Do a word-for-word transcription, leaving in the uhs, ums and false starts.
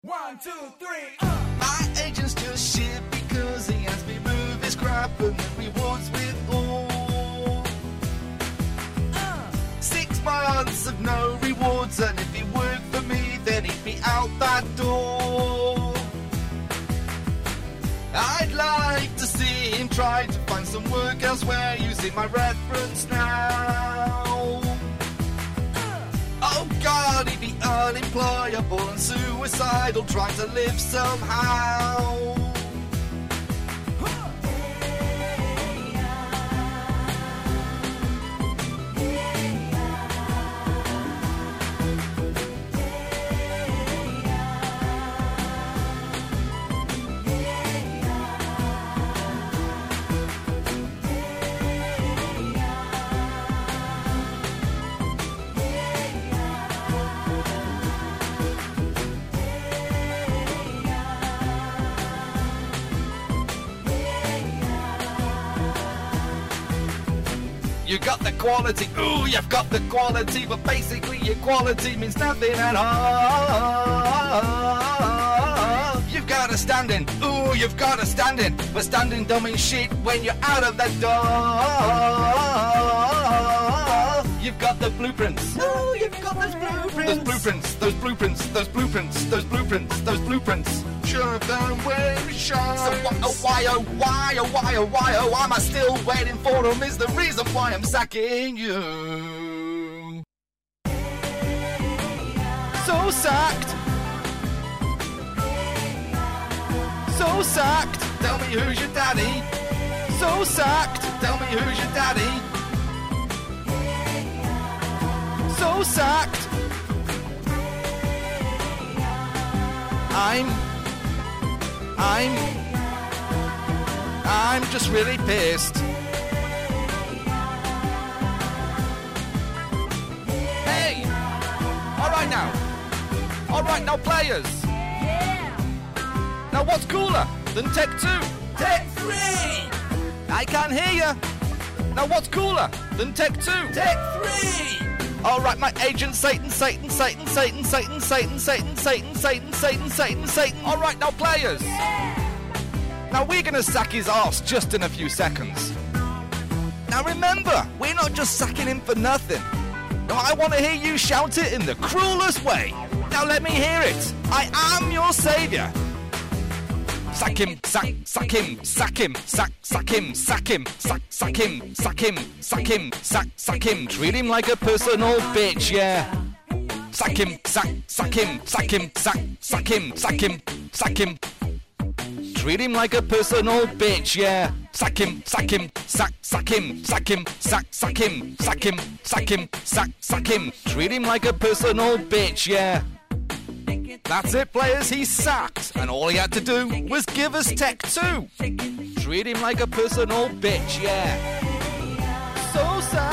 One, two, three, uh. My agent's just shit because he has me move his crap and then rewards with all. Uh. Six months of no rewards, and if he worked for me, then he'd be out that door. I'd like to see him try to find some work elsewhere using my reference now. Oh God, he'd be unemployable and suicidal, trying to live somehow. You got the quality, ooh, you've got the quality, but basically your quality means nothing at all. You've got a standing, ooh, you've got a standing, but standing don't mean shit when you're out of the door. You've got the blueprints, ooh, you've got those blueprints, those blueprints, those blueprints, those blueprints, those blueprints, those blueprints. Sure, them where it shines. So why, oh why, oh why, oh why, oh why, oh why am I still waiting for them is the reason why I'm sacking you. So sacked. So sacked. Tell me who's your daddy. So sacked. Tell me who's your daddy. So sacked. I'm I'm I'm just really pissed. Hey! Alright now. Alright now, players. Yeah. Now what's cooler than Tech two? Tech three. I can't hear you. Now what's cooler than Tech two? Tech three. Alright, my agent Satan, Satan, Satan, Satan, Satan, Satan, Satan, Satan, Satan, Satan, Satan, Satan. Alright now, players. Yeah. Now we're gonna sack his arse just in a few seconds. Now remember, we're not just sacking him for nothing. No, I want to hear you shout it in the cruelest way. Now let me hear it. I am your saviour. Sack him, sack, sack him, sack him, sack, sack him, sack him, sack, sack him, sack him, sack him, sack, sack him. Treat him like a personal bitch, yeah. Sack him, sack, sack him, sack him, sack, sack him, sack him, sack him. Treat him like a personal bitch, yeah. Sack him, sack him, sack, sack him, sack him, sack, sack him, sack him, sack him, sack, sack him. Treat him like a personal bitch, yeah. That's it, players, he's sacked. And all he had to do was give us Tech two. Treat him like a personal bitch, yeah. So sad.